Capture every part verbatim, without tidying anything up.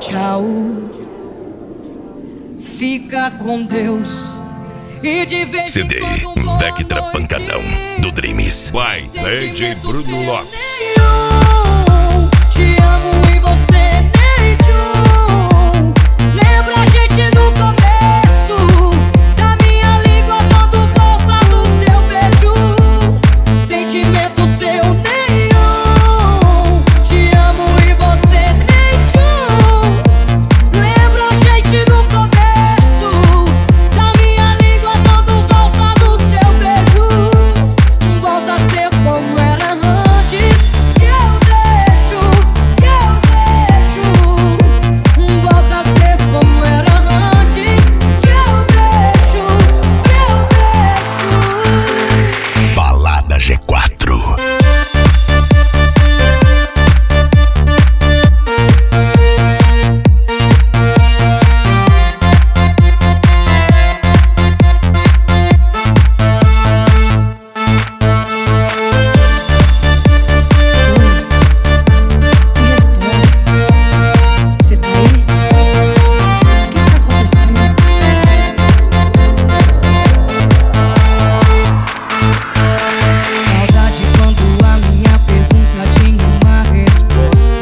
Tchau, fica com Deus. E de vez C D Vectra Pancadão do Dreams. Vai, D J Bruno Lopes. Te amo e você nem tchum. Lembra a gente no começo, da minha língua dando volta no seu beijo. Sentimento seu nenhum. Te amo e você nem tchum. Lembra a gente no começo, da minha língua dando volta no seu beijo. Volta a ser como era antes. Que eu deixo, que eu deixo. Volta a ser como era antes. Que eu deixo, que eu deixo. Balada G quatro. Você tá aí? O que tá acontecendo? Saudade quando a minha pergunta tinha uma resposta.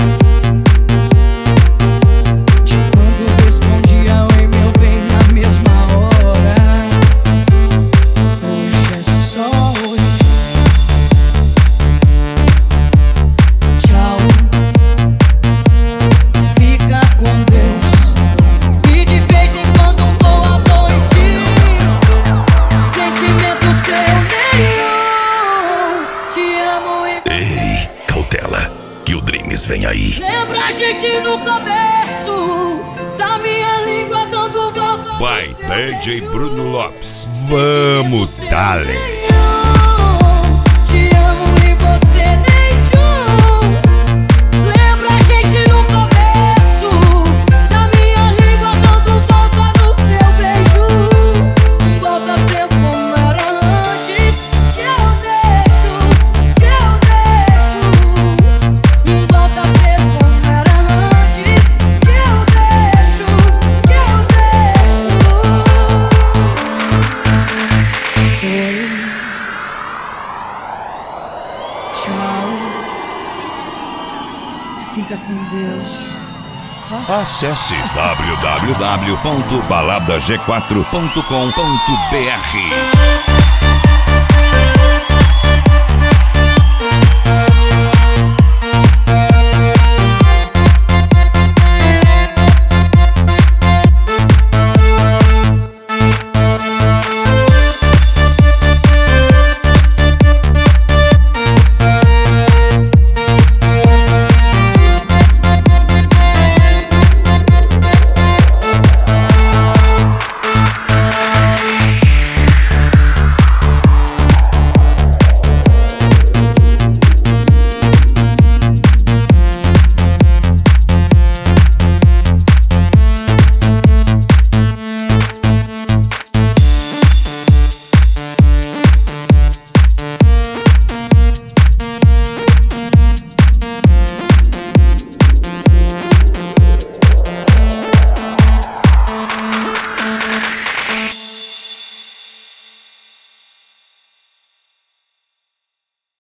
De quando respondia oi meu bem na mesma hora. Hoje é só hoje. Tchau, fica com Deus. E de vez em quando dou a noite. Sentimento seu nenhum. Te amo e Ei, cautela, que o Dreams vem aí. lembra a gente no começo, da minha língua dando volta. Vai, D J Bruno Lopes. Vamos, dale. Te amo e você nem tchum. Lembra a gente no começo, da minha língua dando volta no seu beijo. Volta a ser como era antes. Que eu deixo, que eu deixo. Volta a ser como era antes. Que eu deixo, que eu deixo. Oi, tchau, fica com Deus. Acesse w w w ponto balada g quatro ponto com ponto b r.